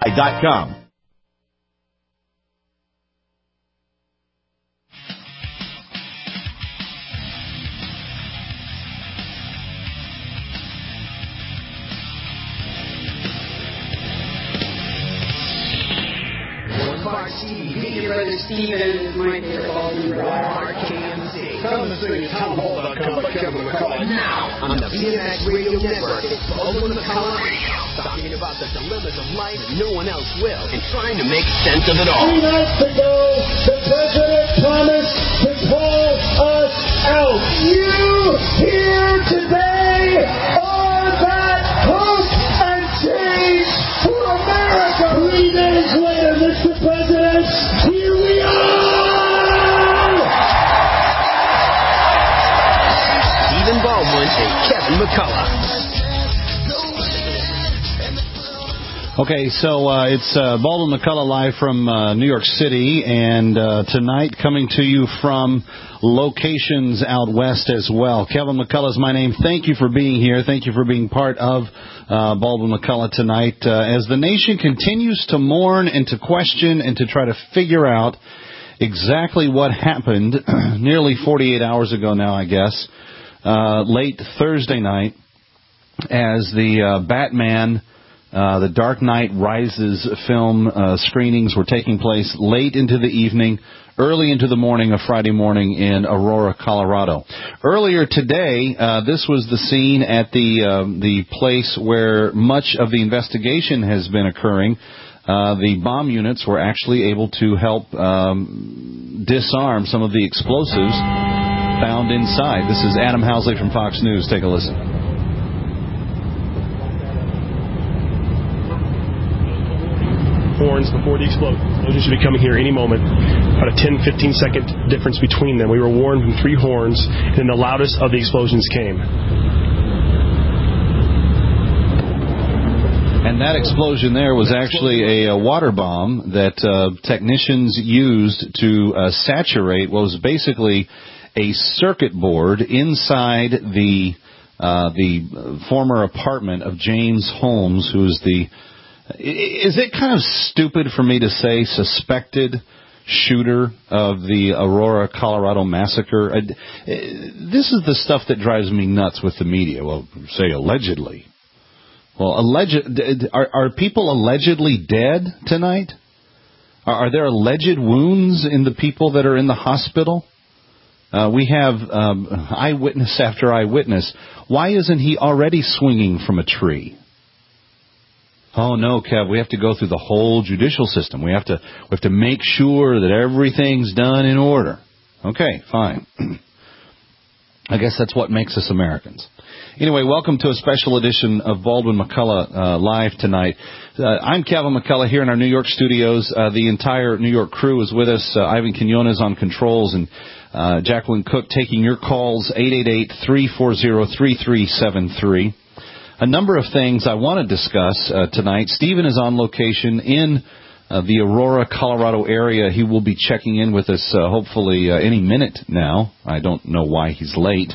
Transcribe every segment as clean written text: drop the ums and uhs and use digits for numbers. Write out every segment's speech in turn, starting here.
KFI.com. Media Brother Steven is my favorite Baldwin brother. KMC. Coming soon to TownHall.com by Kevin McCullough. Now on the BMX Radio Network, it's Baldwin McCullough Radio, talking about the dilemmas of life and no one else will, and trying to make sense of it all. 3 nights ago, the president promised to pull us out. You here today are that hope and change for America. 3 days later, Mr. President, here we are! Stephen Baldwin and Kevin McCullough. Okay, so it's Baldwin McCullough live from New York City, and tonight coming to you from locations out west as well. Kevin McCullough is my name. Thank you for being here. Thank you for being part of Baldwin McCullough tonight. As the nation continues to mourn and to question and to try to figure out exactly what happened nearly 48 hours ago now, I guess, late Thursday night, as the Batman... the Dark Knight Rises film screenings were taking place late into the evening, early into the morning of Friday morning in Aurora, Colorado. Earlier today, this was the scene at the place where much of the investigation has been occurring. The bomb units were actually able to help disarm some of the explosives found inside. This is Adam Housley from Fox News. Take a listen. Horns before the explosion. Explosion should be coming here any moment. About a 10-15 second difference between them. We were warned from 3 horns, and then the loudest of the explosions came. And that explosion there was actually a water bomb that technicians used to saturate what was basically a circuit board inside the former apartment of James Holmes, who's the... Is it kind of stupid for me to say suspected shooter of the Aurora, Colorado massacre? This is the stuff that drives me nuts with the media. Well, say allegedly. Well, are people allegedly dead tonight? Are there alleged wounds in the people that are in the hospital? We have eyewitness after eyewitness. Why isn't he already swinging from a tree? Oh, no, Kev, we have to go through the whole judicial system. We have to make sure that everything's done in order. Okay, fine. I guess that's what makes us Americans. Anyway, welcome to a special edition of Baldwin McCullough Live tonight. I'm Kevin McCullough here in our New York studios. The entire New York crew is with us. Ivan Quinones on controls and Jacqueline Cook taking your calls, 888-340-3373. A number of things I want to discuss tonight. Stephen is on location in the Aurora, Colorado area. He will be checking in with us hopefully any minute now. I don't know why he's late.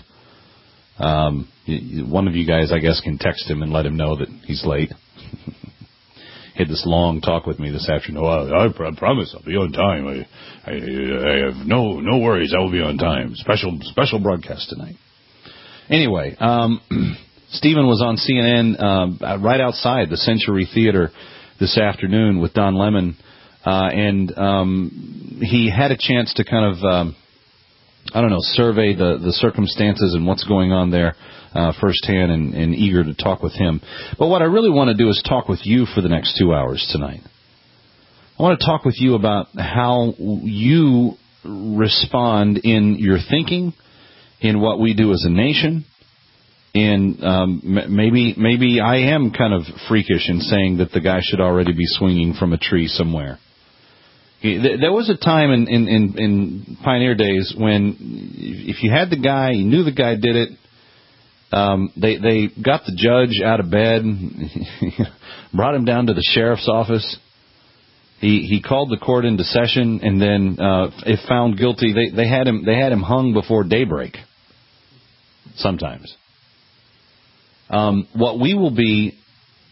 One of you guys, I guess, can text him and let him know that he's late. He had this long talk with me this afternoon. Oh, I promise I'll be on time. I have no worries. I will be on time. Special broadcast tonight. Anyway, Stephen was on CNN right outside the Century Theater this afternoon with Don Lemon, and he had a chance to kind of, survey the circumstances and what's going on there firsthand, and eager to talk with him. But what I really want to do is talk with you for the next 2 hours tonight. I want to talk with you about how you respond in your thinking, in what we do as a nation. And maybe I am kind of freakish in saying that the guy should already be swinging from a tree somewhere. There was a time in Pioneer days when if you had the guy, you knew the guy did it, they got the judge out of bed, brought him down to the sheriff's office. He called the court into session, and then if found guilty, they had him hung before daybreak. Sometimes. What we will be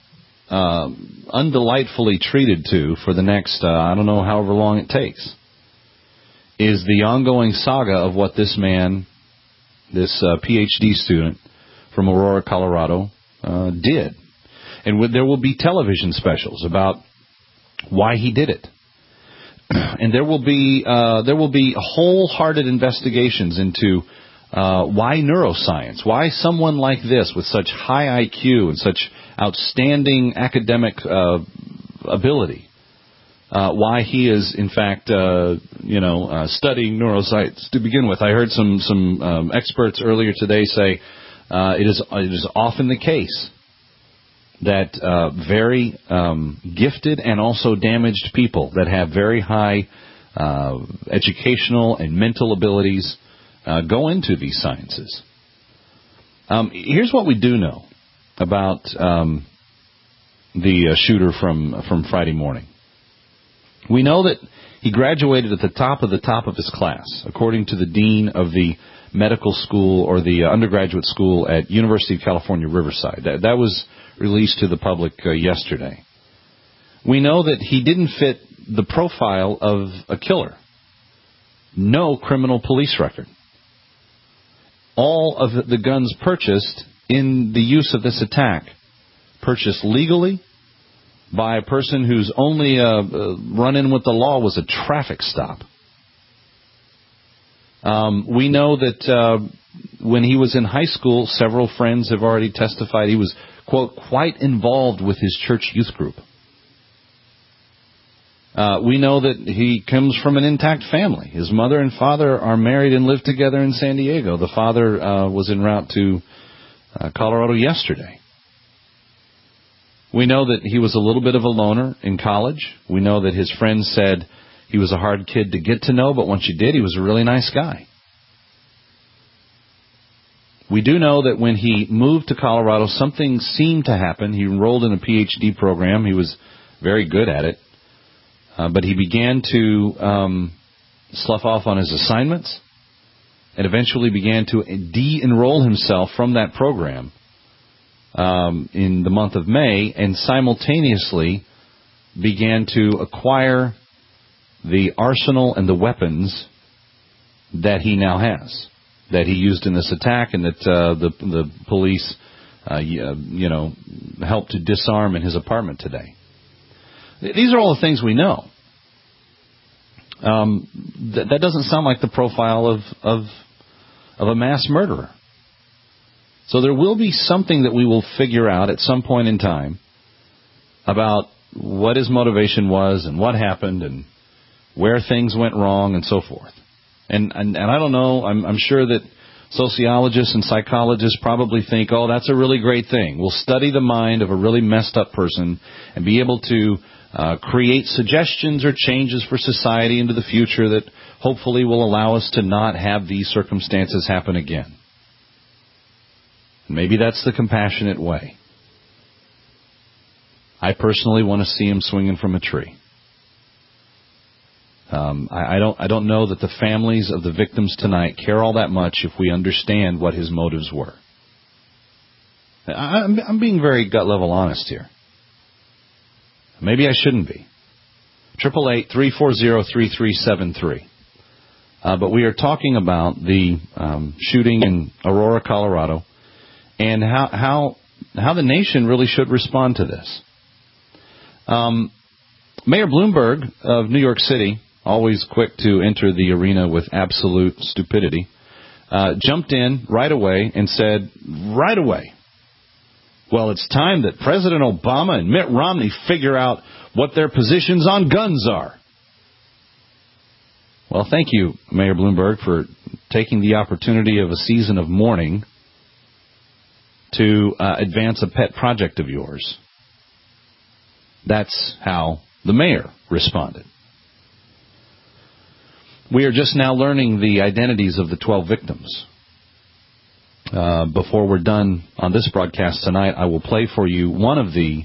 undelightfully treated to for the next, I don't know, however long it takes, is the ongoing saga of what this man, this PhD student from Aurora, Colorado, did. And there will be television specials about why he did it. And there will be wholehearted investigations into why neuroscience, why someone like this with such high IQ and such outstanding academic ability, why he is in fact studying neuroscience to begin with. I heard some experts earlier today say it is often the case that very gifted and also damaged people that have very high educational and mental abilities go into these sciences. Here's what we do know about the shooter from Friday morning. We know that he graduated at the top of his class, according to the dean of the medical school or the undergraduate school at University of California, Riverside. That was released to the public yesterday. We know that he didn't fit the profile of a killer. No criminal police record. All of the guns purchased in the use of this attack, purchased legally by a person whose only run-in with the law was a traffic stop. We know that when he was in high school, several friends have already testified he was, quote, quite involved with his church youth group. We know that he comes from an intact family. His mother and father are married and live together in San Diego. The father was en route to Colorado yesterday. We know that he was a little bit of a loner in college. We know that his friends said he was a hard kid to get to know, but once you did, he was a really nice guy. We do know that when he moved to Colorado, something seemed to happen. He enrolled in a PhD program. He was very good at it. But he began to slough off on his assignments and eventually began to de-enroll himself from that program in the month of May, and simultaneously began to acquire the arsenal and the weapons that he now has, that he used in this attack, and that the police, helped to disarm in his apartment today. These are all the things we know. That doesn't sound like the profile of a mass murderer. So there will be something that we will figure out at some point in time about what his motivation was and what happened and where things went wrong and so forth. And I don't know, I'm sure that sociologists and psychologists probably think, oh, that's a really great thing. We'll study the mind of a really messed up person and be able to create suggestions or changes for society into the future that hopefully will allow us to not have these circumstances happen again. Maybe that's the compassionate way. I personally want to see him swinging from a tree. I don't know that the families of the victims tonight care all that much if we understand what his motives were. I'm being very gut level honest here. Maybe I shouldn't be. 888-340-3373. But we are talking about the shooting in Aurora, Colorado, and how the nation really should respond to this. Mayor Bloomberg of New York City, always quick to enter the arena with absolute stupidity, jumped in right away and said, right away, well, it's time that President Obama and Mitt Romney figure out what their positions on guns are. Well, thank you, Mayor Bloomberg, for taking the opportunity of a season of mourning to advance a pet project of yours. That's how the mayor responded. We are just now learning the identities of the 12 victims. Before we're done on this broadcast tonight, I will play for you one of the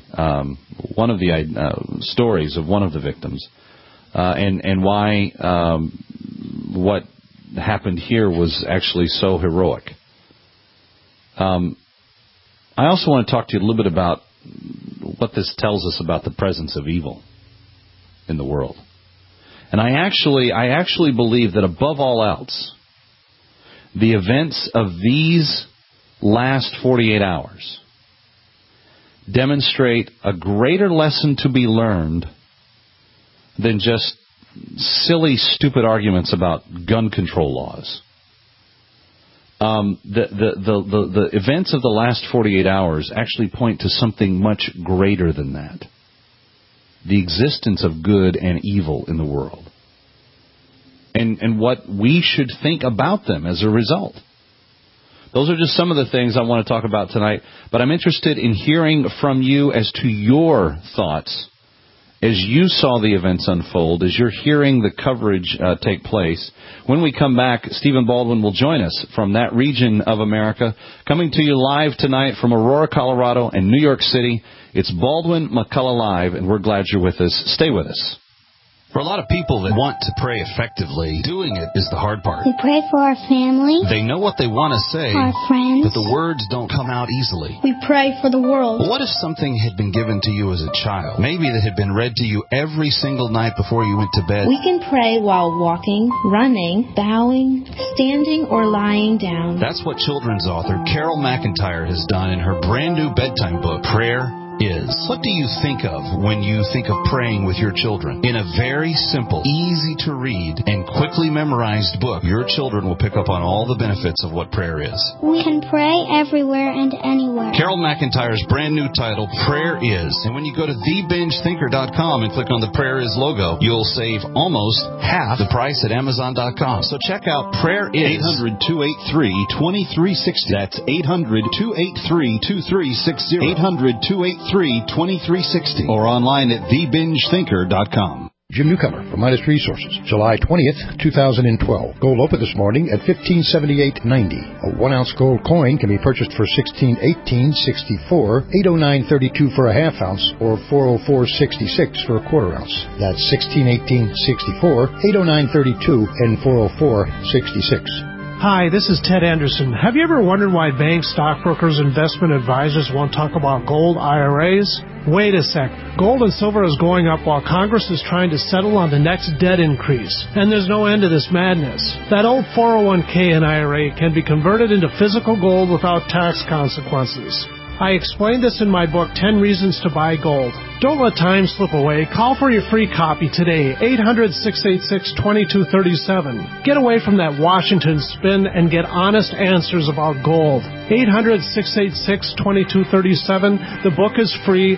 stories of one of the victims, and why what happened here was actually so heroic. I also want to talk to you a little bit about what this tells us about the presence of evil in the world. And I actually believe that above all else, the events of these last 48 hours demonstrate a greater lesson to be learned than just silly, stupid arguments about gun control laws. The events of the last 48 hours actually point to something much greater than that. The existence of good and evil in the world. And what we should think about them as a result. Those are just some of the things I want to talk about tonight. But I'm interested in hearing from you as to your thoughts as you saw the events unfold, as you're hearing the coverage take place. When we come back, Stephen Baldwin will join us from that region of America. Coming to you live tonight from Aurora, Colorado, and New York City, it's Baldwin McCullough Live, and we're glad you're with us. Stay with us. For a lot of people that want to pray effectively, doing it is the hard part. We pray for our family. They know what they want to say, our friends, but the words don't come out easily. We pray for the world. But what if something had been given to you as a child? Maybe that had been read to you every single night before you went to bed. We can pray while walking, running, bowing, standing, or lying down. That's what children's author Carol McIntyre has done in her brand new bedtime book, Prayer Is. What do you think of when you think of praying with your children? In a very simple, easy to read, and quickly memorized book, your children will pick up on all the benefits of what prayer is. We can pray everywhere and anywhere. Carol McIntyre's brand new title, Prayer Is. And when you go to TheBingeThinker.com and click on the Prayer Is logo, you'll save almost half the price at Amazon.com. So check out Prayer Is. 800-283-2360. That's 800-283-2360. 800-283-2360. Or online at TheBingeThinker.com. Jim Newcomer from Midas Resources, July 20th, 2012. Gold opened this morning at $1578.90. A 1-ounce gold coin can be purchased for $1618.64, $809.32 for a half ounce, or $404.66 for a quarter ounce. That's $1618.64, $809.32, and $404.66. Hi, this is Ted Anderson. Have you ever wondered why banks, stockbrokers, investment advisors won't talk about gold IRAs? Wait a sec. Gold and silver is going up while Congress is trying to settle on the next debt increase. And there's no end to this madness. That old 401k and IRA can be converted into physical gold without tax consequences. I explained this in my book, 10 Reasons to Buy Gold. Don't let time slip away. Call for your free copy today, 800-686-2237. Get away from that Washington spin and get honest answers about gold. 800-686-2237. The book is free,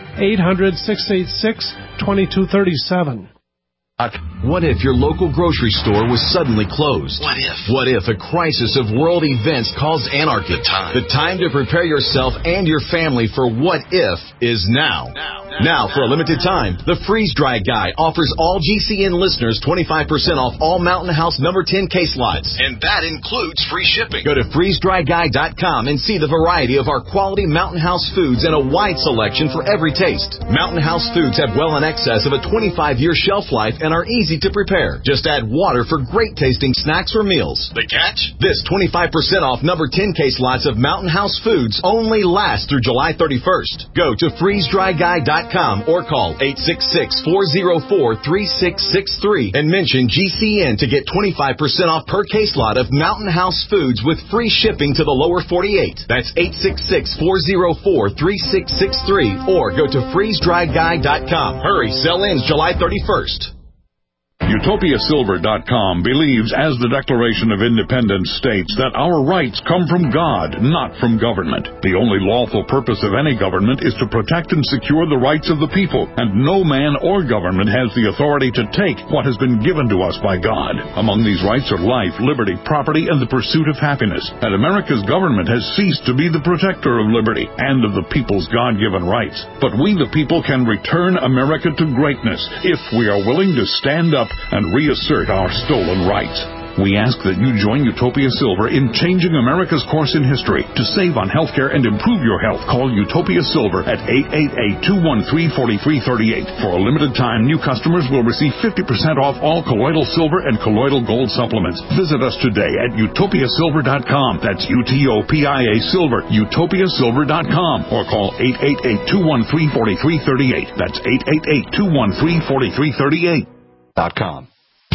800-686-2237. What if your local grocery store was suddenly closed? What if a crisis of world events caused anarchy? The time to prepare yourself and your family for what if is now. Now, for a limited time, the Freeze Dry Guy offers all GCN listeners 25% off all Mountain House number 10 case lots. And that includes free shipping. Go to freezedryguy.com and see the variety of our quality Mountain House foods and a wide selection for every taste. Mountain House foods have well in excess of a 25-year shelf life and are easy to prepare. Just add water for great tasting snacks or meals. The catch? This 25% off number 10 case lots of Mountain House foods only lasts through July 31st. Go to freezedryguy.com or call 866-404-3663 and mention GCN to get 25% off per case lot of Mountain House foods with free shipping to the lower 48. That's 866-404-3663 or go to freezedryguy.com. Hurry, sell ends July 31st. UtopiaSilver.com believes, as the Declaration of Independence states, that our rights come from God, not from government. The only lawful purpose of any government is to protect and secure the rights of the people, and no man or government has the authority to take what has been given to us by God. Among these rights are life, liberty, property, and the pursuit of happiness. And America's government has ceased to be the protector of liberty and of the people's God-given rights. But we, the people, can return America to greatness if we are willing to stand up and reassert our stolen rights. We ask that you join Utopia Silver in changing America's course in history. To save on healthcare and improve your health, call Utopia Silver at 888-213-4338. For a limited time, new customers will receive 50% off all colloidal silver and colloidal gold supplements. Visit us today at utopiasilver.com. That's UTOPIA Silver, utopiasilver.com, or call 888-213-4338. That's 888-213-4338.com.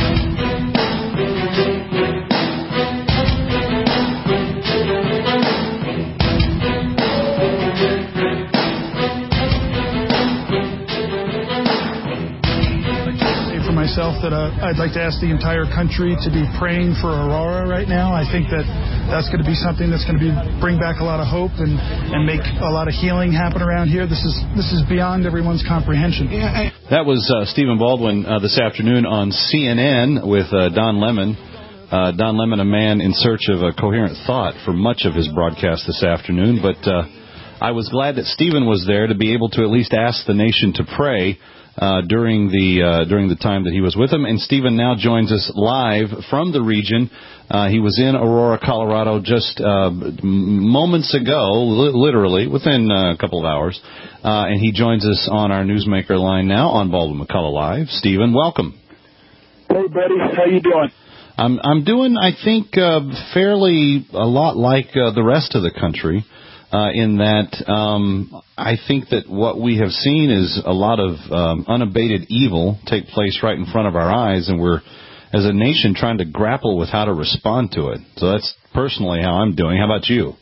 Myself that I'd like to ask the entire country to be praying for Aurora right now. I think that's going to be something that's going to bring back a lot of hope and make a lot of healing happen around here. This is beyond everyone's comprehension. That was Stephen Baldwin this afternoon on CNN with Don Lemon. Don Lemon, a man in search of a coherent thought for much of his broadcast this afternoon. But I was glad that Stephen was there to be able to at least ask the nation to pray during the time that he was with them. And Stephen now joins us live from the region. He was in Aurora, Colorado just moments ago, literally within a couple of hours. And he joins us on our Newsmaker line now on Baldwin McCullough Live. Stephen, welcome. Hey, buddy. How you doing? I'm doing, I think, fairly a lot like the rest of the country. In that I think that what we have seen is a lot of unabated evil take place right in front of our eyes, and we're, as a nation, trying to grapple with how to respond to it. So that's personally how I'm doing. How about you?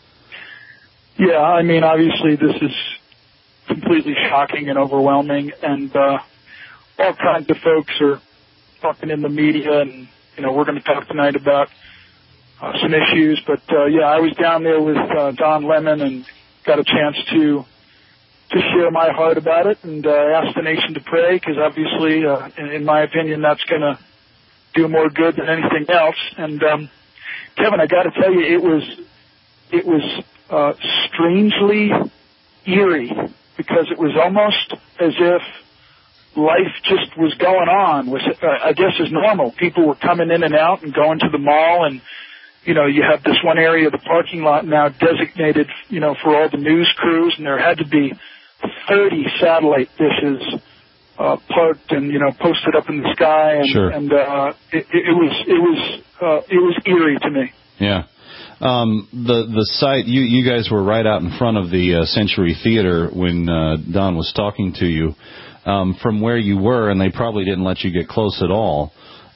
Yeah, I mean, obviously this is completely shocking and overwhelming, and all kinds of folks are talking in the media, and, we're going to talk tonight about some issues, but I was down there with Don Lemon and got a chance to share my heart about it and ask the nation to pray, because obviously, in my opinion, that's going to do more good than anything else. And Kevin, I got to tell you, it was strangely eerie, because it was almost as if life just was going on, I guess, as normal. People were coming in and out and going to the mall, and you have this one area of the parking lot now designated, for all the news crews, and there had to be 30 satellite dishes parked and, posted up in the sky, and, sure. And it was eerie to me. Yeah. The site, you guys were right out in front of the Century Theater when Don was talking to you from where you were, and they probably didn't let you get close at all.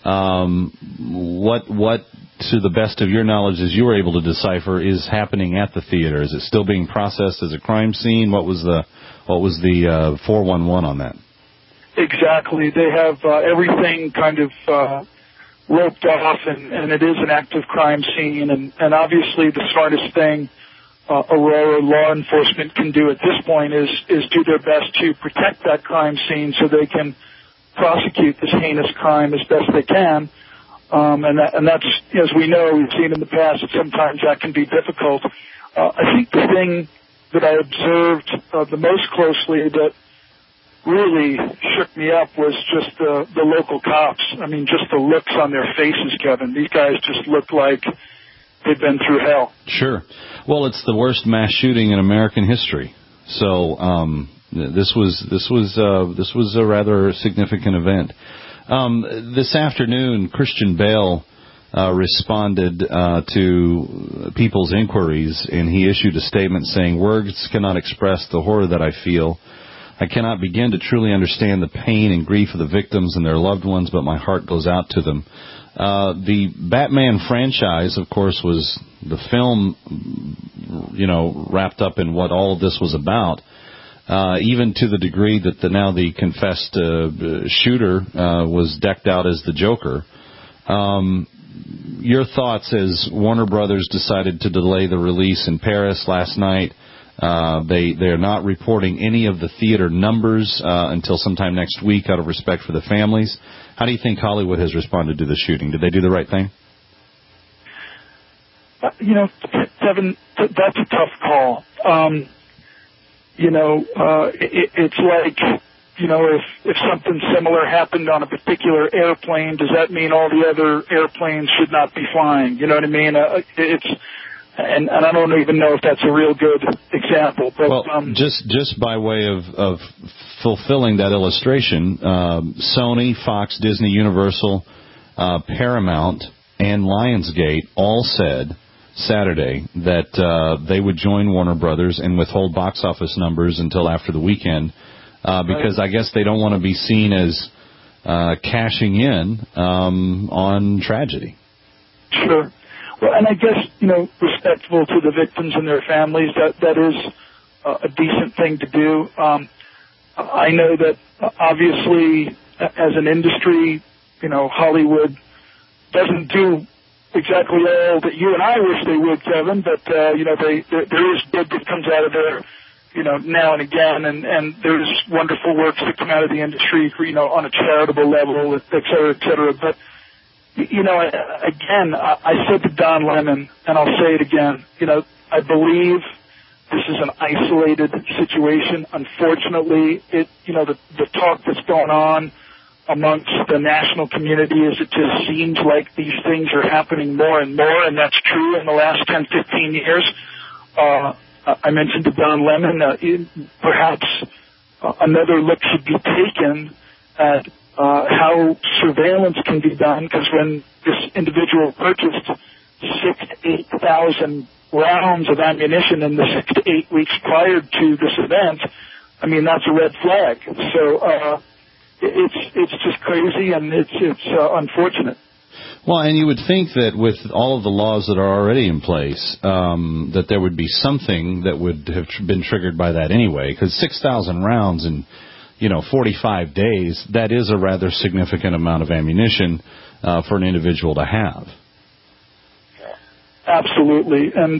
What, to the best of your knowledge, as you were able to decipher, is happening at the theater? Is it still being processed as a crime scene? What was the 411 on that? Exactly. They have everything kind of roped off, and it is an active crime scene. And obviously, the smartest thing Aurora law enforcement can do at this point is do their best to protect that crime scene so they can prosecute this heinous crime as best they can. And that's, as we know, we've seen in the past, that sometimes that can be difficult. I think the thing that I observed the most closely that really shook me up was just the local cops. I mean, just the looks on their faces, Kevin. These guys just look like they've been through hell. Sure. Well, it's the worst mass shooting in American history. So this was a rather significant event. This afternoon, Christian Bale responded to people's inquiries, and he issued a statement saying, "Words cannot express the horror that I feel. I cannot begin to truly understand the pain and grief of the victims and their loved ones, but my heart goes out to them." The Batman franchise, of course, was the film, wrapped up in what all of this was about. Even to the degree that now the confessed shooter was decked out as the Joker. Your thoughts as Warner Brothers decided to delay the release in Paris last night. They're not reporting any of the theater numbers until sometime next week out of respect for the families. How do you think Hollywood has responded to the shooting? Did they do the right thing? Kevin, that's a tough call. It's like if something similar happened on a particular airplane, does that mean all the other airplanes should not be flying? You know what I mean? And I don't even know if that's a real good example. But, well, just by way of fulfilling that illustration, Sony, Fox, Disney, Universal, Paramount, and Lionsgate all said Saturday that they would join Warner Brothers and withhold box office numbers until after the weekend because I guess they don't want to be seen as cashing in on tragedy. Sure. Well, and I guess, respectful to the victims and their families, that is a decent thing to do. I know that obviously as an industry, Hollywood doesn't do exactly all that you and I wish they would, Kevin, but, there is good that comes out of there, now and again, and there's wonderful works that come out of the industry, on a charitable level, et cetera, but, again, I said to Don Lemon, and I'll say it again, I believe this is an isolated situation. Unfortunately, the talk that's going on amongst the national community is it just seems like these things are happening more and more, and that's true in the last 10, 15 years. I mentioned to Don Lemon, perhaps another look should be taken at how surveillance can be done, because when this individual purchased 6,000 to 8,000 rounds of ammunition in the 6 to 8 weeks prior to this event, I mean, that's a red flag. So it's just crazy, and it's unfortunate. Well, and you would think that with all of the laws that are already in place, that there would be something that would have been triggered by that anyway, because 6,000 rounds in 45 days, that is a rather significant amount of ammunition for an individual to have. Absolutely. And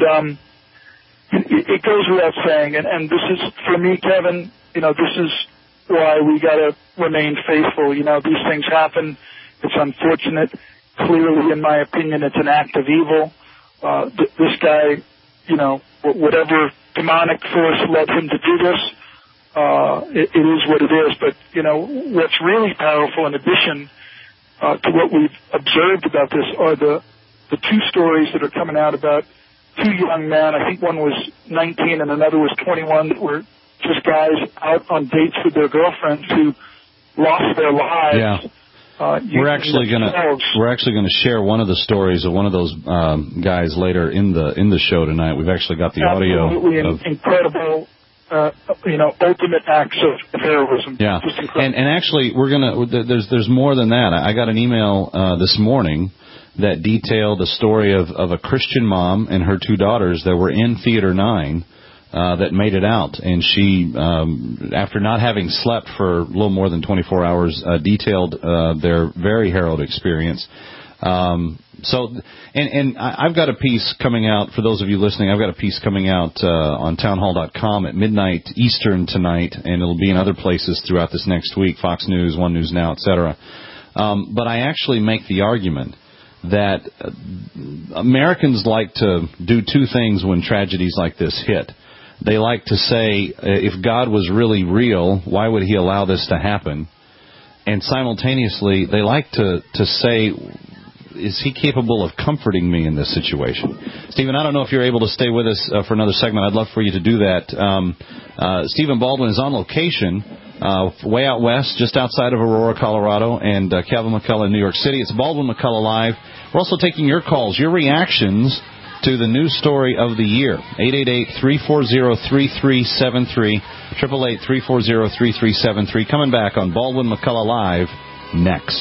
it goes without saying, and this is, for me, Kevin, this is why we got to remain faithful. These things happen. It's unfortunate. Clearly, in my opinion, it's an act of evil. This guy, whatever demonic force led him to do this, it is what it is. But, what's really powerful in addition to what we've observed about this are the two stories that are coming out about two young men. I think one was 19 and another was 21 that were just guys out on dates with their girlfriends who lost their lives. Yeah. We're actually going to share one of the stories of one of those guys later in the show tonight. We've actually got the audio. Absolutely incredible. Ultimate acts of heroism. Yeah, and actually, we're gonna. There's more than that. I got an email this morning that detailed the story of a Christian mom and her two daughters that were in Theater 9 that made it out, and she, after not having slept for a little more than 24 hours, detailed their very harrowed experience. So I've got a piece coming out, for those of you listening, I've got a piece coming out on townhall.com at midnight Eastern tonight, and it'll be in other places throughout this next week, Fox News, One News Now, etc. But I actually make the argument that Americans like to do two things when tragedies like this hit. They like to say, if God was really real, why would he allow this to happen? And simultaneously, they like to say, is he capable of comforting me in this situation? Stephen, I don't know if you're able to stay with us for another segment. I'd love for you to do that. Stephen Baldwin is on location way out west, just outside of Aurora, Colorado, and Calvin McCullough in New York City. It's Baldwin McCullough Live. We're also taking your calls, your reactions to the news story of the year. 888-340-3373, 888-340-3373. Coming back on Baldwin McCullough Live next.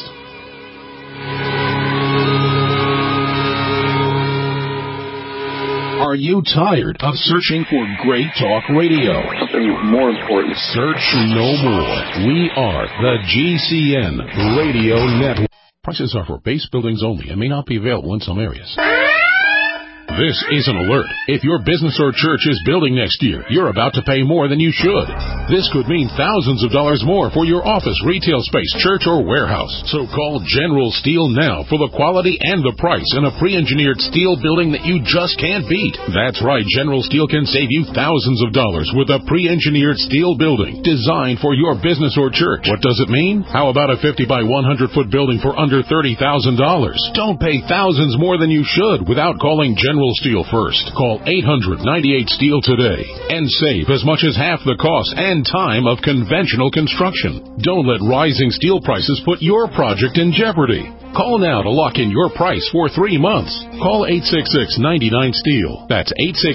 Are you tired of searching for great talk radio? Something more important. Search no more. We are the GCN Radio Network. Prices are for base buildings only and may not be available in some areas. This is an alert. If your business or church is building next year, you're about to pay more than you should. This could mean thousands of dollars more for your office, retail space, church, or warehouse. So call General Steel now for the quality and the price in a pre-engineered steel building that you just can't beat. That's right, General Steel can save you thousands of dollars with a pre-engineered steel building designed for your business or church. What does it mean? How about a 50 by 100 foot building for under $30,000? Don't pay thousands more than you should without calling General Steel first. Call 800-98-STEEL today and save as much as half the cost and time of conventional construction. Don't let rising steel prices put your project in jeopardy. Call now to lock in your price for 3 months. Call 866-99-STEEL. That's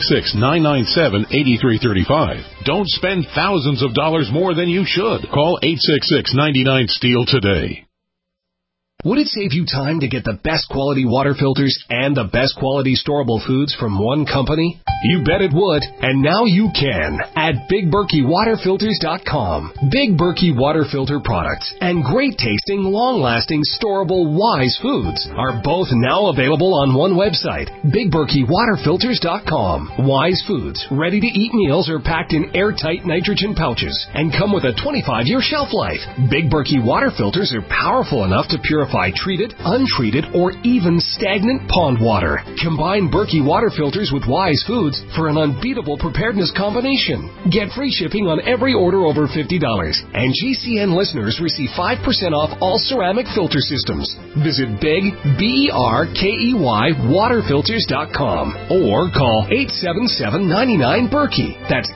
866-997-8335. Don't spend thousands of dollars more than you should. Call 866-99-STEEL today. Would it save you time to get the best quality water filters and the best quality storable foods from one company? You bet it would, and now you can at BigBerkeyWaterFilters.com. Big Berkey Water Filter products and great tasting, long-lasting, storable Wise foods are both now available on one website, BigBerkeyWaterFilters.com. Wise foods, ready-to-eat meals are packed in airtight nitrogen pouches and come with a 25-year shelf life. Big Berkey Water Filters are powerful enough to purify treated, untreated, or even stagnant pond water. Combine Berkey water filters with Wise foods for an unbeatable preparedness combination. Get free shipping on every order over $50. And GCN listeners receive 5% off all ceramic filter systems. Visit Big, BERKEY, waterfilters.com or call 877-99-BERKEY. That's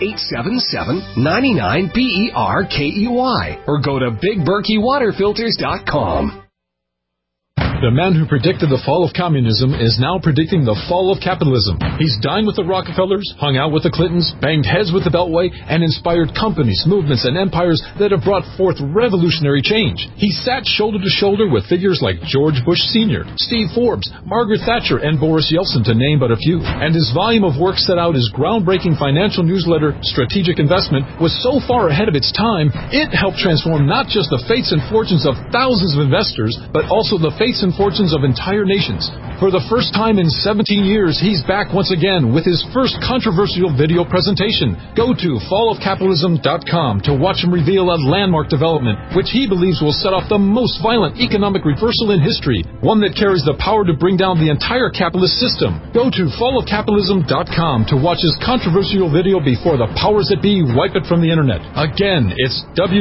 877-99-BERKEY. Or go to BigBerkeyWaterFilters.com. The man who predicted the fall of communism is now predicting the fall of capitalism. He's dined with the Rockefellers, hung out with the Clintons, banged heads with the Beltway, and inspired companies, movements, and empires that have brought forth revolutionary change. He sat shoulder to shoulder with figures like George Bush Sr., Steve Forbes, Margaret Thatcher, and Boris Yeltsin, to name but a few. And his volume of work set out his groundbreaking financial newsletter, Strategic Investment, was so far ahead of its time, it helped transform not just the fates and fortunes of thousands of investors, but also the fates and fortunes of entire nations. For the first time in 17 years, he's back once again with his first controversial video presentation. Go to fallofcapitalism.com to watch him reveal a landmark development which he believes will set off the most violent economic reversal in history, one that carries the power to bring down the entire capitalist system. Go to fallofcapitalism.com to watch his controversial video before the powers that be wipe it from the internet. Again, it's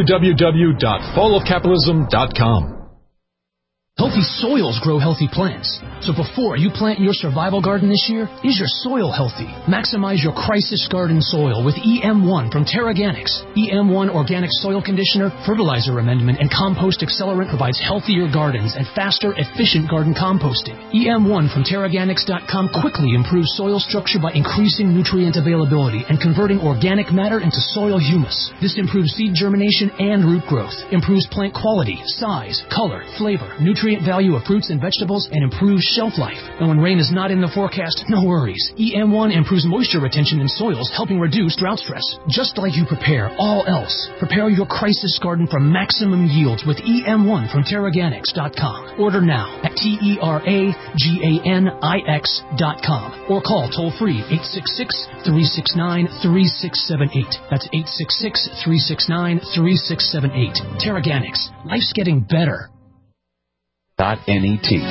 www.fallofcapitalism.com. Healthy soils grow healthy plants. So before you plant your survival garden this year, is your soil healthy? Maximize your crisis garden soil with EM1 from TerraGanix. EM1 Organic Soil Conditioner, Fertilizer Amendment, and Compost Accelerant provides healthier gardens and faster, efficient garden composting. EM1 from TerraGanix.com quickly improves soil structure by increasing nutrient availability and converting organic matter into soil humus. This improves seed germination and root growth, improves plant quality, size, color, flavor, nutrient value of fruits and vegetables, and improves shelf life. And when rain is not in the forecast, no worries. EM1 improves moisture retention in soils, helping reduce drought stress. Just like you prepare all else, prepare your crisis garden for maximum yields with EM1 from TerraGanix.com. Order now at TerraGanix.com or call toll-free 866-369-3678. That's 866-369-3678. TerraGanix. Life's getting better. .net.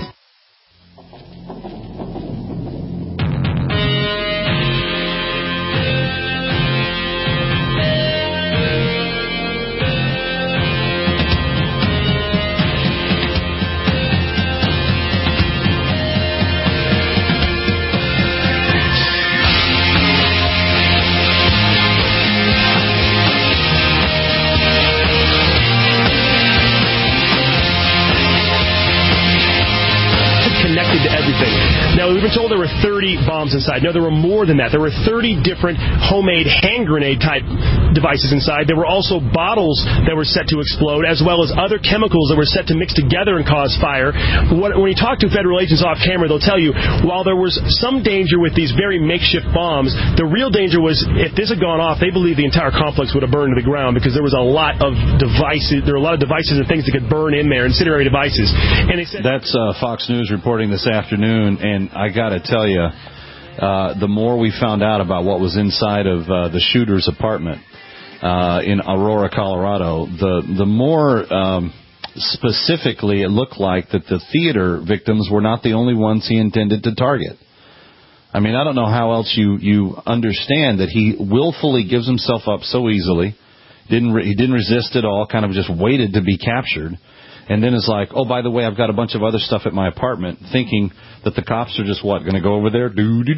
We've been told there were 30 bombs inside. No, there were more than that. There were 30 different homemade hand grenade type devices inside. There were also bottles that were set to explode, as well as other chemicals that were set to mix together and cause fire. When you talk to federal agents off camera, they'll tell you, while there was some danger with these very makeshift bombs, the real danger was if this had gone off, they believe the entire complex would have burned to the ground because there was a lot of devices. There were a lot of devices and things that could burn in there, incendiary devices. And they said that's Fox News reporting this afternoon, and I got to tell you, the more we found out about what was inside of the shooter's apartment in Aurora, Colorado, the more specifically it looked like that the theater victims were not the only ones he intended to target. I mean, I don't know how else you understand that he willfully gives himself up so easily. He didn't resist at all, kind of just waited to be captured. And then it's like, oh, by the way, I've got a bunch of other stuff at my apartment, thinking that the cops are just, going to go over there,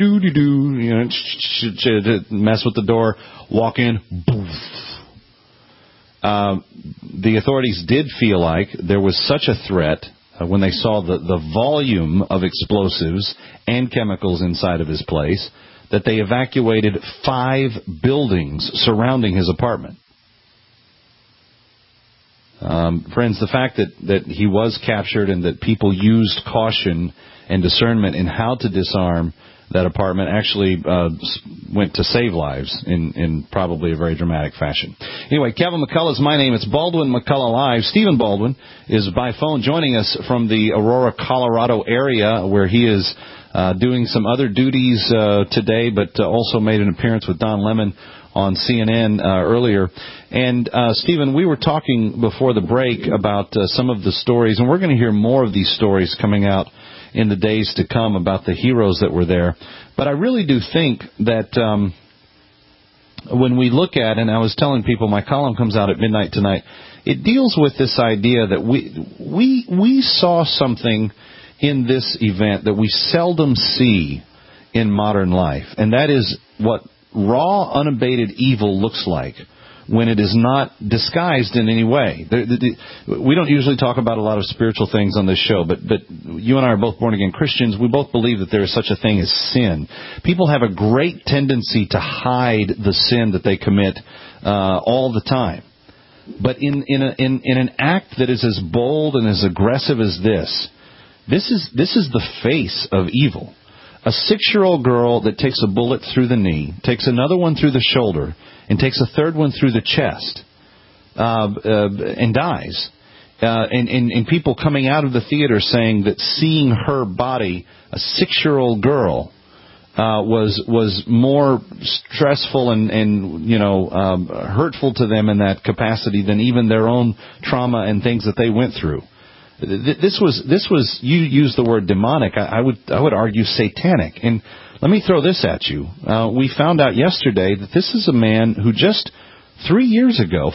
mess with the door, walk in, boof. The authorities did feel like there was such a threat when they saw the volume of explosives and chemicals inside of his place that they evacuated 5 buildings surrounding his apartment. Friends, the fact that he was captured and that people used caution and discernment in how to disarm that apartment actually went to save lives in probably a very dramatic fashion. Anyway, Kevin McCullough is my name. It's Baldwin McCullough Live. Stephen Baldwin is by phone joining us from the Aurora, Colorado area, where he is doing some other duties today, but also made an appearance with Don Lemon on CNN earlier. And, Stephen, we were talking before the break about some of the stories, and we're going to hear more of these stories coming out in the days to come about the heroes that were there. But I really do think that when we look at, and I was telling people, my column comes out at midnight tonight, it deals with this idea that we saw something in this event that we seldom see in modern life, and that is what raw, unabated evil looks like when it is not disguised in any way. We don't usually talk about a lot of spiritual things on this show, but you and I are both born-again Christians. We both believe that there is such a thing as sin. People have a great tendency to hide the sin that they commit all the time. But in an act that is as bold and as aggressive as this is the face of evil. A 6-year-old girl that takes a bullet through the knee, takes another one through the shoulder, and takes a third one through the chest, and dies. And people coming out of the theater saying that seeing her body, a 6-year-old girl, was more stressful and hurtful to them in that capacity than even their own trauma and things that they went through. This was you used the word demonic. I would argue satanic. And let me throw this at you. We found out yesterday that this is a man who just 4 years ago,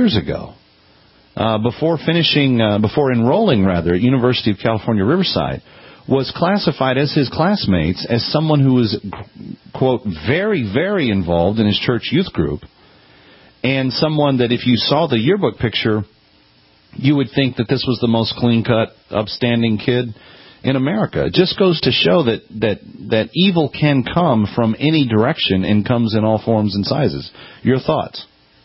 before enrolling at University of California, Riverside, was classified as his classmates as someone who was, quote, very, very involved in his church youth group, and someone that if you saw the yearbook picture, you would think that this was the most clean-cut, upstanding kid in America. It just goes to show that evil can come from any direction and comes in all forms and sizes. Your thoughts?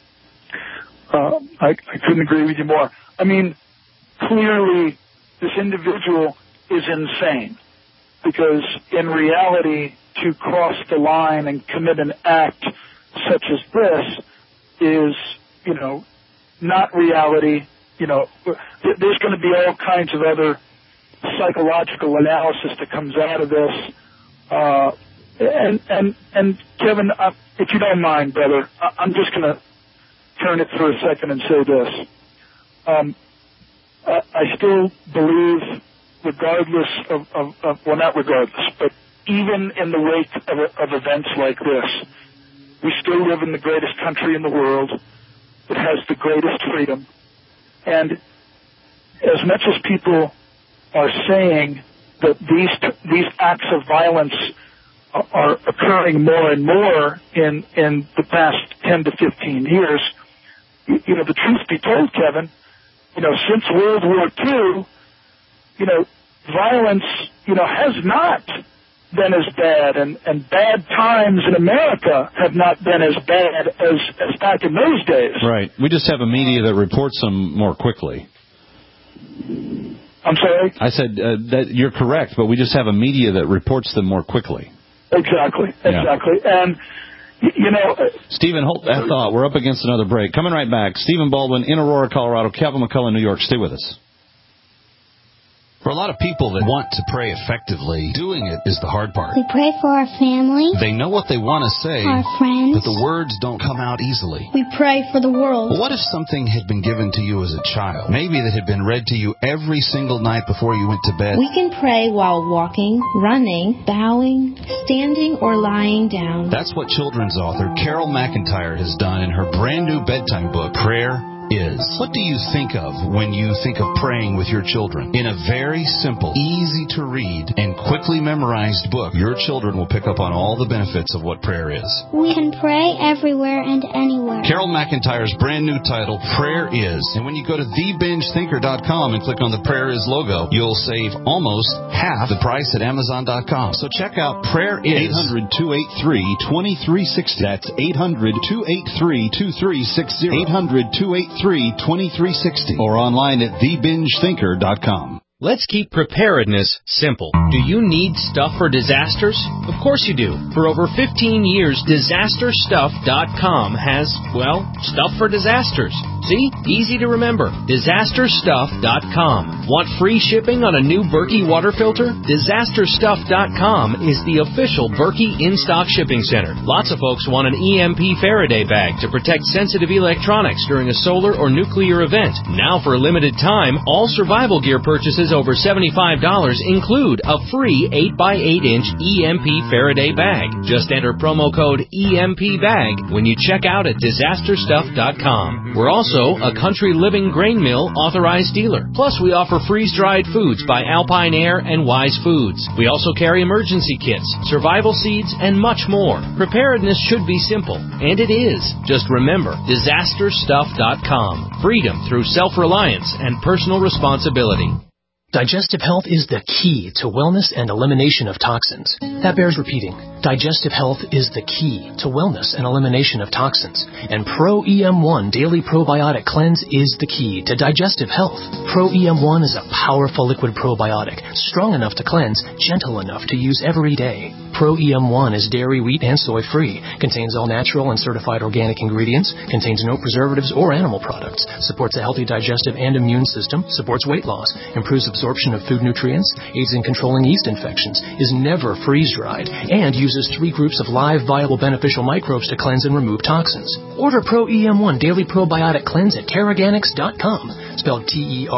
I couldn't agree with you more. I mean, clearly this individual is insane, because in reality, to cross the line and commit an act such as this is, not reality. There's going to be all kinds of other psychological analysis that comes out of this. And Kevin, if you don't mind, brother, I'm just going to turn it for a second and say this. I still believe, regardless not regardless, but even in the wake of events like this, we still live in the greatest country in the world. It has the greatest freedom. And as much as people are saying that these acts of violence are occurring more and more in the past 10 to 15 years, the truth be told, Kevin, since World War II, violence, has not been as bad, and bad times in America have not been as bad as back in those days. Right. We just have a media that reports them more quickly. I'm sorry? I said that you're correct, but we just have a media that reports them more quickly. Exactly. And, Stephen, hold that thought. We're up against another break. Coming right back. Stephen Baldwin in Aurora, Colorado. Kevin McCullough, New York. Stay with us. For a lot of people that want to pray effectively, doing it is the hard part. We pray for our family. They know what they want to say, our friends, but the words don't come out easily. We pray for the world. Well, what if something had been given to you as a child? Maybe that had been read to you every single night before you went to bed. We can pray while walking, running, bowing, standing, or lying down. That's what children's author Carol McIntyre has done in her brand new bedtime book, Prayer Is. What do you think of when you think of praying with your children? In a very simple, easy to read, and quickly memorized book, your children will pick up on all the benefits of what prayer is. We can pray everywhere and anywhere. Carol McIntyre's brand new title, Prayer Is. And when you go to TheBingeThinker.com and click on the Prayer Is logo, you'll save almost half the price at Amazon.com. So check out Prayer Is. 800-283-2360. That's 800-283-2360. 800-283-2360. Or online at TheBingeThinker.com. Let's keep preparedness simple. Do you need stuff for disasters? Of course you do. For over 15 years, DisasterStuff.com has, well, stuff for disasters. See? Easy to remember. DisasterStuff.com. Want free shipping on a new Berkey water filter? DisasterStuff.com is the official Berkey in-stock shipping center. Lots of folks want an EMP Faraday bag to protect sensitive electronics during a solar or nuclear event. Now for a limited time, all survival gear purchases over $75 include a free 8x8-inch EMP Faraday bag. Just enter promo code EMPBAG when you check out at DisasterStuff.com. We're also a Country Living Grain Mill authorized dealer. Plus, we offer freeze-dried foods by Alpine Air and Wise Foods. We also carry emergency kits, survival seeds, and much more. Preparedness should be simple, and it is. Just remember, DisasterStuff.com. Freedom through self-reliance and personal responsibility. Digestive health is the key to wellness and elimination of toxins. That bears repeating. Digestive health is the key to wellness and elimination of toxins. And Pro EM1 Daily Probiotic Cleanse is the key to digestive health. Pro EM1 is a powerful liquid probiotic, strong enough to cleanse, gentle enough to use every day. Pro EM1 is dairy, wheat, and soy-free, contains all natural and certified organic ingredients, contains no preservatives or animal products, supports a healthy digestive and immune system, supports weight loss, improves absorption of food nutrients, aids in controlling yeast infections, is never freeze-dried, and uses 3 groups of live, viable, beneficial microbes to cleanse and remove toxins. Order Pro EM1 Daily Probiotic Cleanse at Teraganix.com, spelled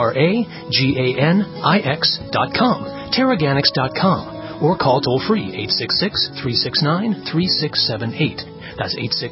TerraGanix.com, Teraganix.com, or call toll-free 866-369-3678. That's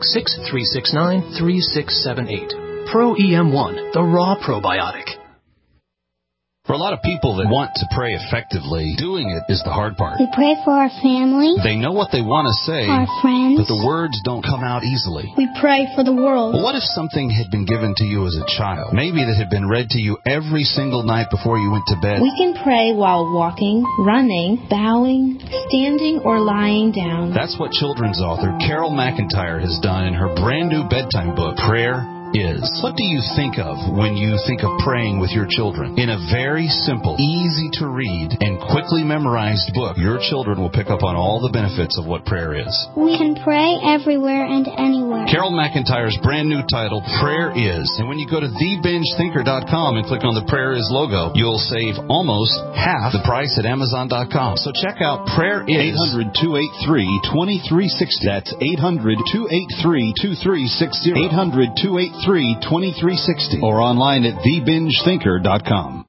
866-369-3678. Pro EM1, the raw probiotic. For a lot of people that want to pray effectively, doing it is the hard part. We pray for our family. They know what they want to say, our friends, but the words don't come out easily. We pray for the world. Well, what if something had been given to you as a child? Maybe that had been read to you every single night before you went to bed. We can pray while walking, running, bowing, standing, or lying down. That's what children's author Carol McIntyre has done in her brand new bedtime book, Prayer Is. What do you think of when you think of praying with your children? In a very simple, easy to read, and quickly memorized book, your children will pick up on all the benefits of what prayer is. We can pray everywhere and anywhere. Carol McIntyre's brand new title, Prayer Is. And when you go to TheBingeThinker.com and click on the Prayer Is logo, you'll save almost half the price at Amazon.com. So check out Prayer Is. 800-283-2360. That's 800-283-2360. 800-283-2360. Or online at TheBingeThinker.com.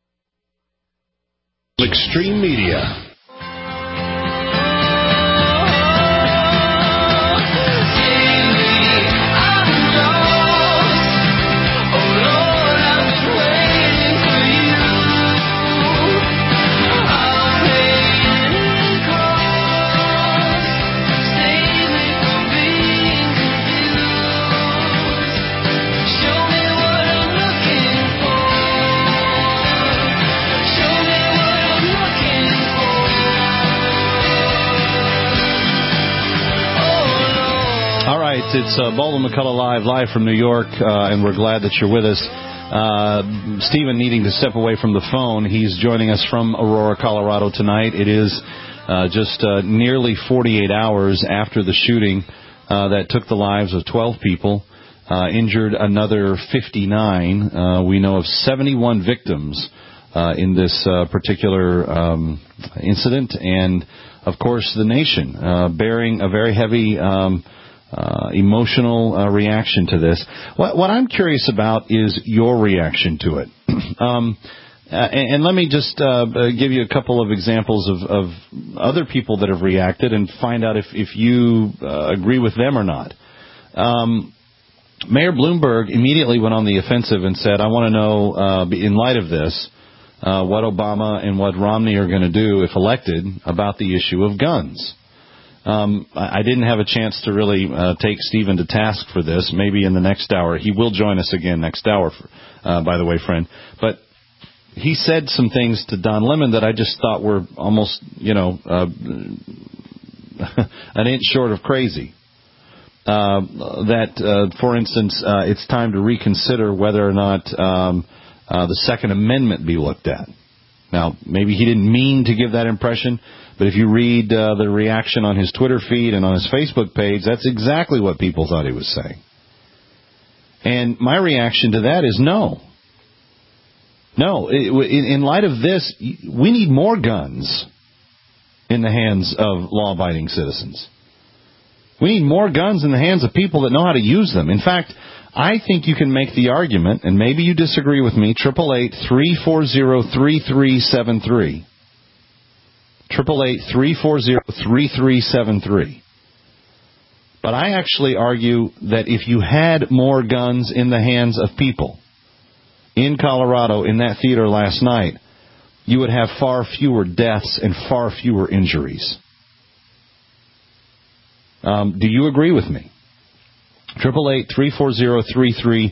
Extreme Media. It's Baldwin McCullough live from New York, and we're glad that you're with us. Stephen needing to step away from the phone. He's joining us from Aurora, Colorado tonight. It is just nearly 48 hours after the shooting that took the lives of 12 people, injured another 59. We know of 71 victims in this particular incident, and of course the nation bearing a very heavy emotional reaction to this. What I'm curious about is your reaction to it. And let me just give you a couple of examples of other people that have reacted and find out if you agree with them or not. Mayor Bloomberg immediately went on the offensive and said, I want to know, in light of this, what Obama and what Romney are going to do, if elected, about the issue of guns. I didn't have a chance to really take Stephen to task for this. Maybe in the next hour. He will join us again next hour, by the way, friend. But he said some things to Don Lemon that I just thought were almost, an inch short of crazy. For instance, it's time to reconsider whether or not the Second Amendment be looked at. Now, maybe he didn't mean to give that impression, but if you read the reaction on his Twitter feed and on his Facebook page, that's exactly what people thought he was saying. And my reaction to that is no. No, in light of this, we need more guns in the hands of law-abiding citizens. We need more guns in the hands of people that know how to use them. In fact, I think you can make the argument, and maybe you disagree with me, 888-340-3373. 888-340-3373. But I actually argue that if you had more guns in the hands of people in Colorado in that theater last night, you would have far fewer deaths and far fewer injuries. Do you agree with me? 888-340-3373.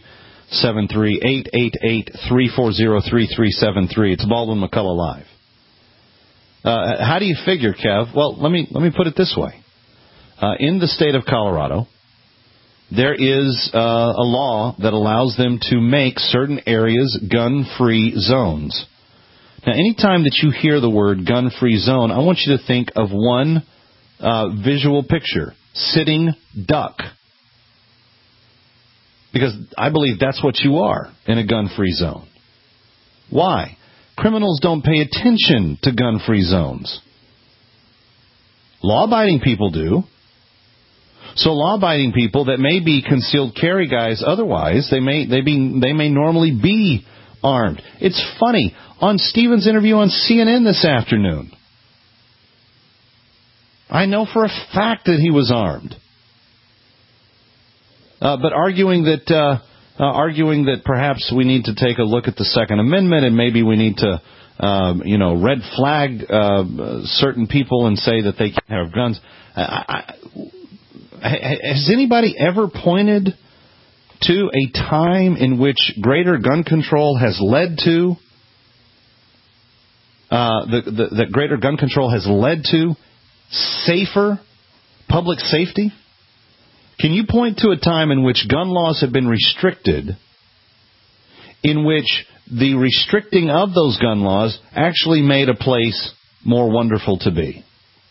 888-340-3373. It's Baldwin McCullough Live. How do you figure, Kev? Well, let me put it this way. In the state of Colorado, there is a law that allows them to make certain areas gun-free zones. Now, anytime that you hear the word gun-free zone, I want you to think of one visual picture: sitting duck. Because I believe that's what you are in a gun-free zone. Why? Criminals don't pay attention to gun-free zones. Law-abiding people do. So law-abiding people that may be concealed carry guys otherwise, they may normally be armed. It's funny. On Stephen's interview on CNN this afternoon, I know for a fact that he was armed. But arguing that perhaps we need to take a look at the Second Amendment and maybe we need to, red flag certain people and say that they can't have guns. Has anybody ever pointed to a time in which greater gun control has led to that greater gun control has led to safer public safety? Can you point to a time in which gun laws have been restricted, in which the restricting of those gun laws actually made a place more wonderful to be?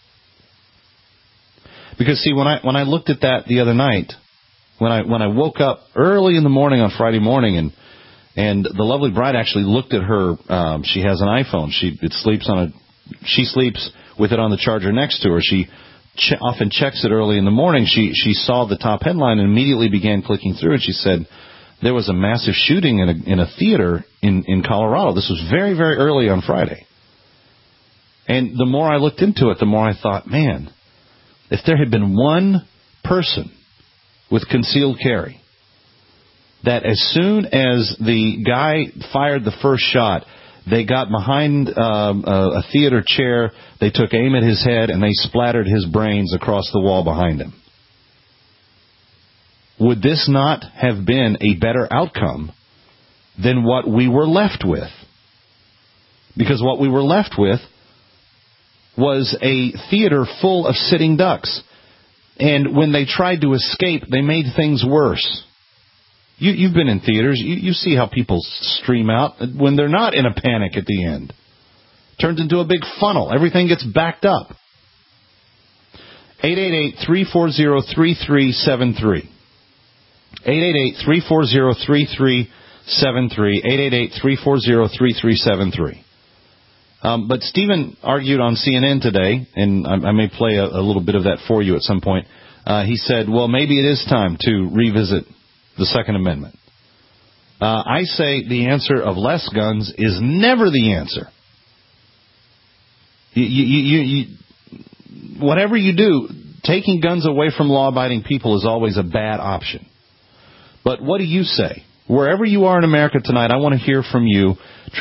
Because, see, when I looked at that the other night, when I woke up early in the morning on Friday morning, and the lovely bride actually looked at her, she has an iPhone. She sleeps with it on the charger next to her. She often checks it early in the morning. She saw the top headline and immediately began clicking through, and she said there was a massive shooting in a theater in Colorado. This was very, very early on Friday. And the more I looked into it, the more I thought, man, if there had been one person with concealed carry that as soon as the guy fired the first shot, they got behind a theater chair, they took aim at his head, and they splattered his brains across the wall behind him. Would this not have been a better outcome than what we were left with? Because what we were left with was a theater full of sitting ducks. And when they tried to escape, they made things worse. You've been in theaters. You see how people stream out when they're not in a panic at the end. Turns into a big funnel. Everything gets backed up. 888-340-3373. 888-340-3373. 888-340-3373. But Stephen argued on CNN today, and I may play a little bit of that for you at some point. He said, well, maybe it is time to revisit the Second Amendment. I say the answer of less guns is never the answer. Whatever you do, taking guns away from law-abiding people is always a bad option. But what do you say? Wherever you are in America tonight, I want to hear from you.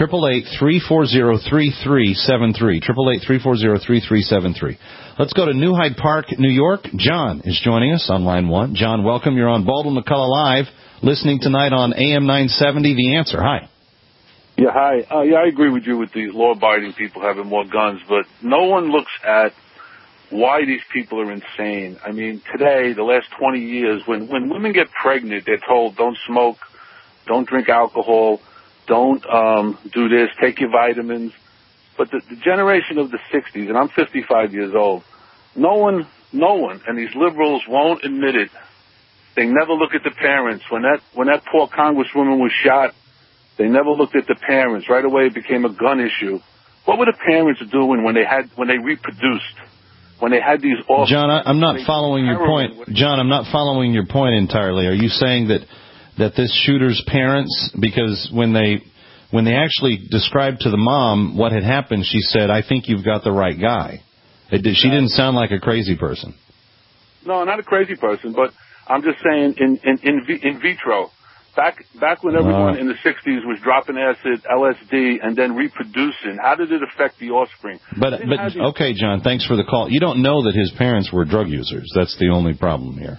888-340-3373. 888-340-3373. Let's go to New Hyde Park, New York. John is joining us on line 1. John, welcome. You're on Baldwin McCullough Live, listening tonight on AM 970. The Answer. Hi. Yeah, hi. I agree with you with the law-abiding people having more guns, but no one looks at why these people are insane. I mean, today, the last 20 years, when women get pregnant, they're told, don't smoke, don't drink alcohol, don't do this, take your vitamins. But the generation of the 60s, and I'm 55 years old, no one, and these liberals won't admit it. They never look at the parents. When that poor congresswoman was shot, they never looked at the parents. Right away it became a gun issue. What were the parents doing when they reproduced? When they had these awful... John, I'm not following your point. John, I'm not following your point entirely. Are you saying that this shooter's parents, because when they actually described to the mom what had happened, she said, I think you've got the right guy. She didn't sound like a crazy person. No, not a crazy person, but I'm just saying in vitro. Back when everyone in the 60s was dropping acid, LSD, and then reproducing, how did it affect the offspring? But okay, John, thanks for the call. You don't know that his parents were drug users. That's the only problem here.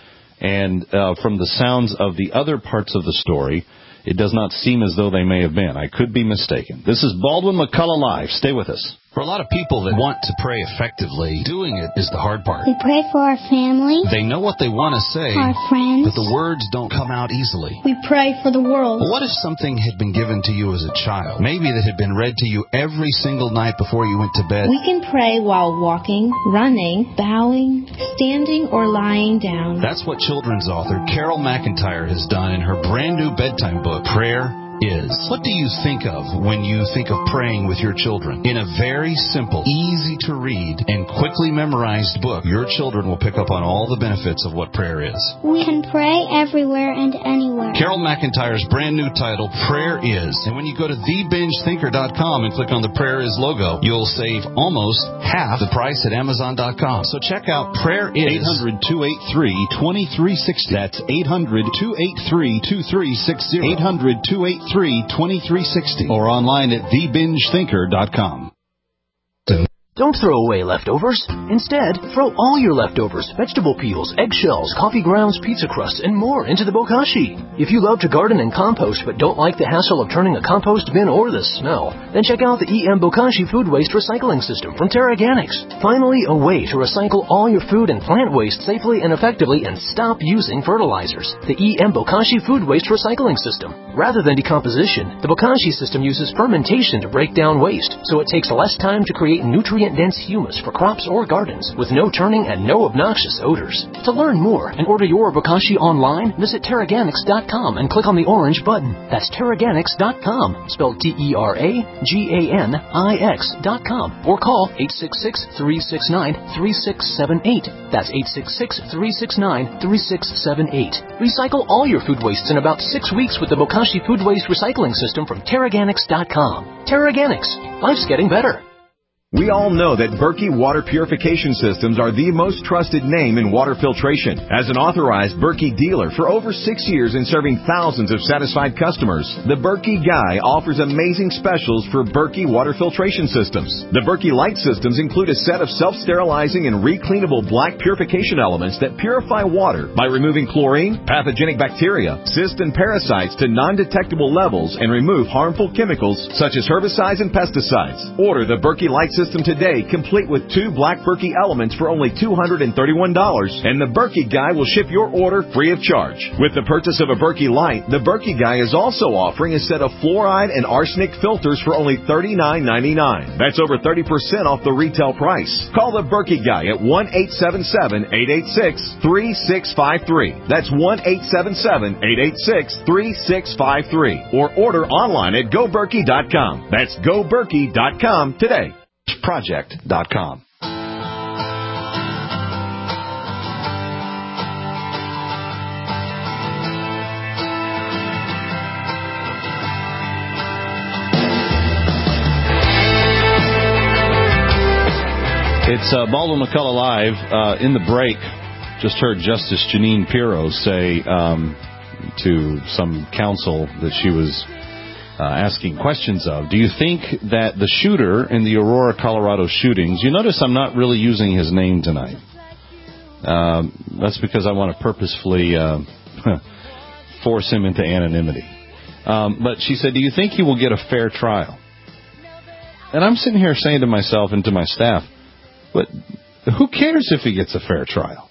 And from the sounds of the other parts of the story, it does not seem as though they may have been. I could be mistaken. This is Baldwin McCullough Live. Stay with us. For a lot of people that want to pray effectively, doing it is the hard part. We pray for our family. They know what they want to say, our friends, but the words don't come out easily. We pray for the world. Well, what if something had been given to you as a child? Maybe that had been read to you every single night before you went to bed. We can pray while walking, running, bowing, standing, or lying down. That's what children's author Carol McIntyre has done in her brand new bedtime book, Prayer Is. What do you think of when you think of praying with your children? In a very simple, easy to read, and quickly memorized book, your children will pick up on all the benefits of what prayer is. We can pray everywhere and anywhere. Carol McIntyre's brand new title, Prayer Is. And when you go to TheBingeThinker.com and click on the Prayer Is logo, you'll save almost half the price at Amazon.com. So check out Prayer Is. 800-283-2360. That's 800-283-2360. 800-283-2360. Or online at TheBingeThinker.com. Don't throw away leftovers. Instead, throw all your leftovers, vegetable peels, eggshells, coffee grounds, pizza crusts, and more into the bokashi. If you love to garden and compost but don't like the hassle of turning a compost bin or the smell, then check out the EM Bokashi Food Waste Recycling System from TerraGanix. Finally, a way to recycle all your food and plant waste safely and effectively and stop using fertilizers. The EM Bokashi Food Waste Recycling System. Rather than decomposition, the Bokashi system uses fermentation to break down waste, so it takes less time to create nutrient-dense humus for crops or gardens with no turning and no obnoxious odors. To learn more and order your Bokashi online, visit TerraGanix.com and click on the orange button. That's TerraGanix.com, spelled TerraGanix.com, or call 866-369-3678. That's 866-369-3678. Recycle all your food wastes in about 6 weeks with the Bokashi Food Waste Recycling System from TerraGanix.com. TerraGanix. Life's getting better. We all know that Berkey Water Purification Systems are the most trusted name in water filtration. As an authorized Berkey dealer for over 6 years and serving thousands of satisfied customers, the Berkey Guy offers amazing specials for Berkey Water Filtration Systems. The Berkey Light Systems include a set of self-sterilizing and recleanable black purification elements that purify water by removing chlorine, pathogenic bacteria, cysts, and parasites to non-detectable levels and remove harmful chemicals such as herbicides and pesticides. Order the Berkey Light system today, complete with 2 Black Berkey elements for only $231, and the Berkey Guy will ship your order free of charge. With the purchase of a Berkey Light, the Berkey Guy is also offering a set of fluoride and arsenic filters for only $39.99. That's over 30% off the retail price. Call the Berkey Guy at 1-877-886-3653. That's 1-877-886-3653. Or order online at GoBerkey.com. That's GoBerkey.com today. Project.com. It's Baldwin McCullough Live. In the break, just heard Justice Janine Pirro say to some counsel that she was asking questions of, do you think that the shooter in the Aurora, Colorado shootings, you notice I'm not really using his name tonight. That's because I want to purposefully force him into anonymity. But she said, do you think he will get a fair trial? And I'm sitting here saying to myself and to my staff, but who cares if he gets a fair trial?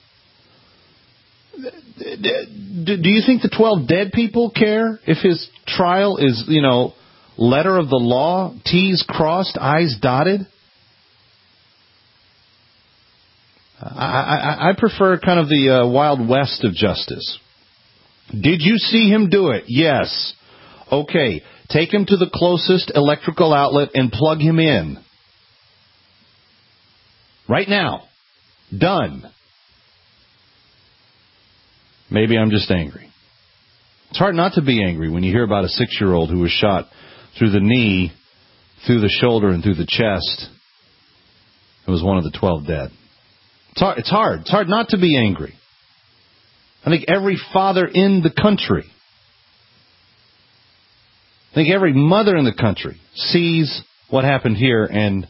Do you think the 12 dead people care if his trial is, letter of the law, T's crossed, I's dotted? I prefer kind of the Wild West of justice. Did you see him do it? Yes. Okay, take him to the closest electrical outlet and plug him in. Right now. Done. Maybe I'm just angry. It's hard not to be angry when you hear about a 6-year-old who was shot through the knee, through the shoulder, and through the chest. It was one of the 12 dead. It's hard. It's hard not to be angry. I think every father in the country, I think every mother in the country sees what happened here and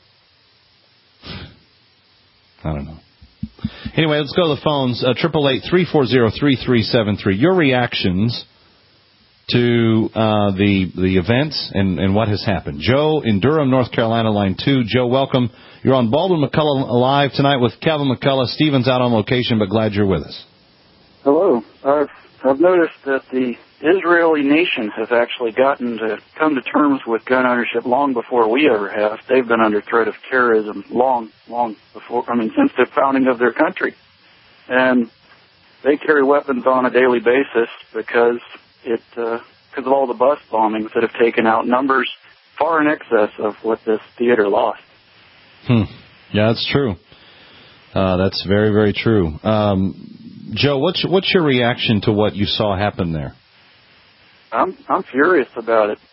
I don't know. Anyway, let's go to the phones. 888-340-3373. Your reactions to the events and what has happened. Joe in Durham, North Carolina, line 2. Joe, welcome. You're on Baldwin McCullough Live tonight with Calvin McCullough. Stephen's out on location, but glad you're with us. Hello. I've noticed that the Israeli nation has actually come to terms with gun ownership long before we ever have. They've been under threat of terrorism long before, since the founding of their country. And they carry weapons on a daily basis because of all the bus bombings that have taken out numbers far in excess of what this theater lost. Yeah, that's true. That's very, very true. Joe, what's your reaction to what you saw happen there? I'm furious about it.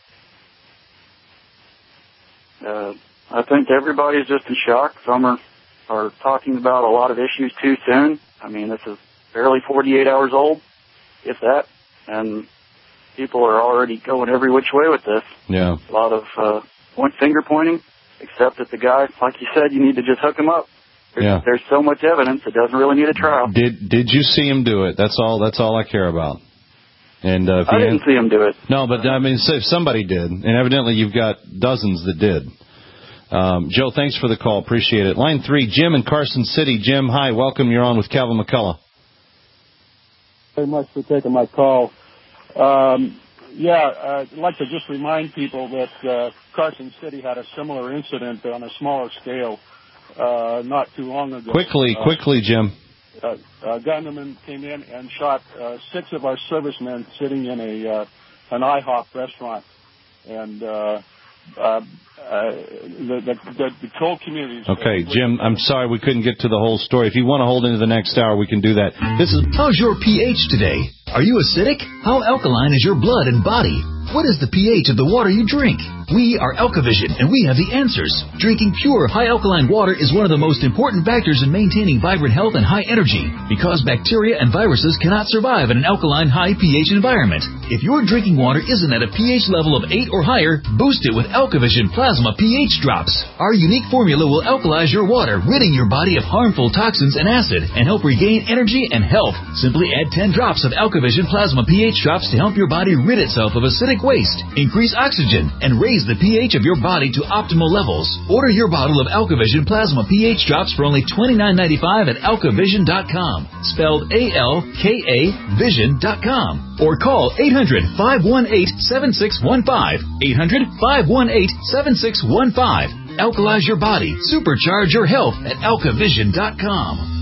I think everybody's just in shock. Some are talking about a lot of issues too soon. This is barely 48 hours old, if that, and people are already going every which way with this. Yeah. A lot of finger pointing, except that the guy, like you said, you need to just hook him up. There's so much evidence it doesn't really need a trial. Did you see him do it? That's all I care about. And I didn't see him do it. No, but if somebody did, and evidently you've got dozens that did. Joe, thanks for the call. Appreciate it. Line 3, Jim in Carson City. Jim, hi. Welcome. You're on with Calvin McCullough. Very much for taking my call. I'd like to just remind people that Carson City had a similar incident on a smaller scale not too long ago. Quickly, Jim. A gunman came in and shot 6 of our servicemen sitting in an IHOP restaurant, and the whole community. Okay, Jim, I'm sorry we couldn't get to the whole story. If you want to hold into the next hour, we can do that. How's your pH today? Are you acidic? How alkaline is your blood and body? What is the pH of the water you drink? We are Alkavision, and we have the answers. Drinking pure, high-alkaline water is one of the most important factors in maintaining vibrant health and high energy, because bacteria and viruses cannot survive in an alkaline, high pH environment. If your drinking water isn't at a pH level of 8 or higher, boost it with Alkavision Plasma pH Drops. Our unique formula will alkalize your water, ridding your body of harmful toxins and acid, and help regain energy and health. Simply add 10 drops of Alkavision Plasma pH Drops to help your body rid itself of acidic waste, increase oxygen, and raise raise the pH of your body to optimal levels. Order your bottle of AlkaVision Plasma pH drops for only $29.95 at alkavision.com. Spelled ALKA Vision.com. Or call 800-518-7615. 800-518-7615. Alkalize your body. Supercharge your health at alkavision.com.